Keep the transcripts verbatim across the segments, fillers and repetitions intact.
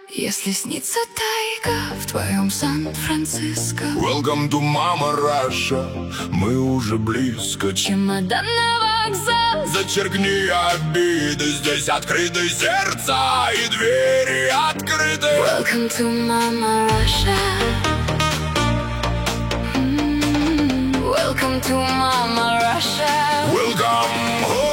Если снится тайга в твоем Сан-Франциско. Welcome to Mama Russia, мы уже близко. Чемодан на вокзал, зачеркни обиды, здесь открыты сердца и двери открыты. Welcome to Mama Russia. Mm, Welcome to Mama Russia. Welcome home.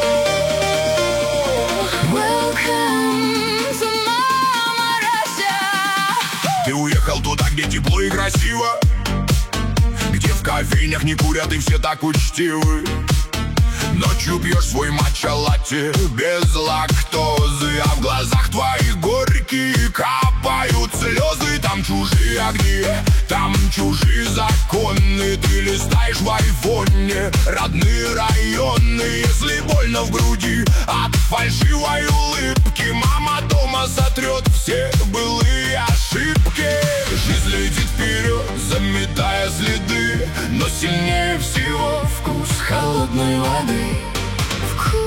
Ты уехал туда, где тепло и красиво, где в кофейнях не курят и все так учтивы. Ночью пьешь свой матча-латте без лактозы, а в глазах твоих горькие капают слезы. Там чужие огни, там чужие законы. Ты листаешь в айфоне родные районы. Если больно в груди от фальшивой улыбки, мама дома сотрет все былые ошибки. Жизнь летит вперед, заметая следы, но сильнее всего вкус холодной воды. Вкус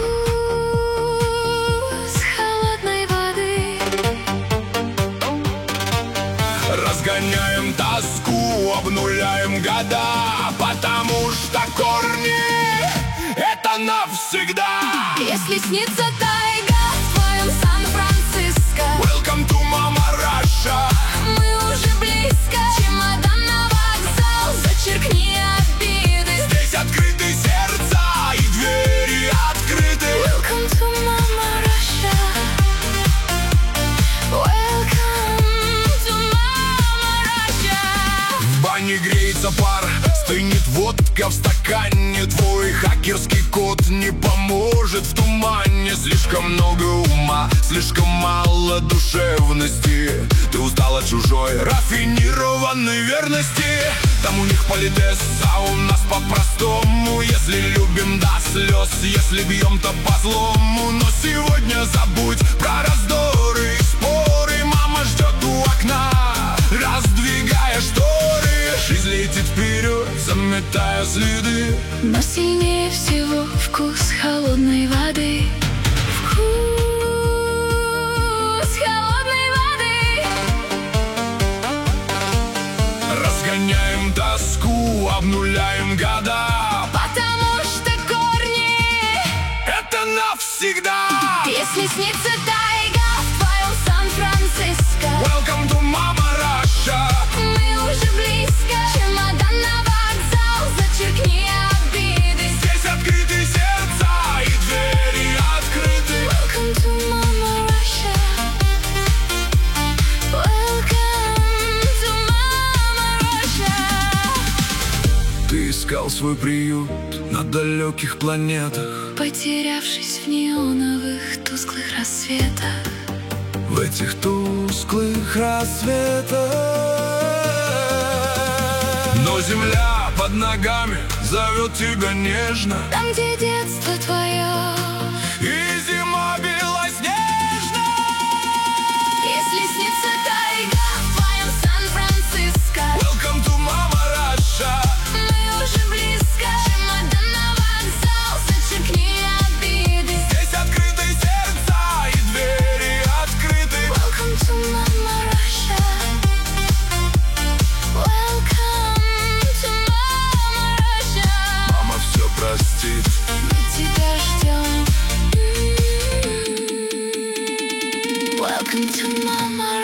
холодной воды. Разгоняем тоску, обнуляем года, потому что корни — это навсегда. Если снится тайга в твоем Сан-Франциско. Welcome to Mama Russia. Мы уже близко. Чемодан на вокзал, зачеркни обиды. Здесь открыты сердца и двери открыты. Welcome to Mama Russia. Welcome to Mama Russia. В бане греется пар, стынет водка в стакане. Твой хакерский код не поможет в тумане. Слишком много ума, слишком мало душевности. Ты устал от чужой рафинированной верности. Там у них политес, а у нас по-простому. Если любим до слез, если бьем, то по злому. Но сегодня забудь про раздоры и споры. Мама ждет у окна, раздвигая шторы. Жизнь летит вперед, заметая следы, но сильнее всего вкус холодной воды. Вкус холодной воды. разгоняем тоску, обнуляем года, Потому что корни — это навсегда. Если снится тайга в твоем Сан-Франциско. Welcome to Mama Russia. Мы уже близко. Чемодан на вокзал, зачеркни обиды. Здесь открыты сердца и двери открыты. Welcome to Mama Russia. Welcome to Mama Russia. Ты искал свой приют на далеких планетах, Потерявшись в неоновых тусклых рассветах. в этих тусклых рассветах. Но земля под ногами зовет тебя нежно, Там, где детство твое. и зима белоснежна. Если снится тайга в твоем Сан-Франциско. Welcome to Mama Russia. Мы уже близко. Чемодан на вокзал, зачеркни обиды. Здесь открыты сердца и двери открыты. Welcome to Mama Russia. Welcome to Mama Russia. Мама все простит. Мы тебя ждем. Welcome to Mama Russia.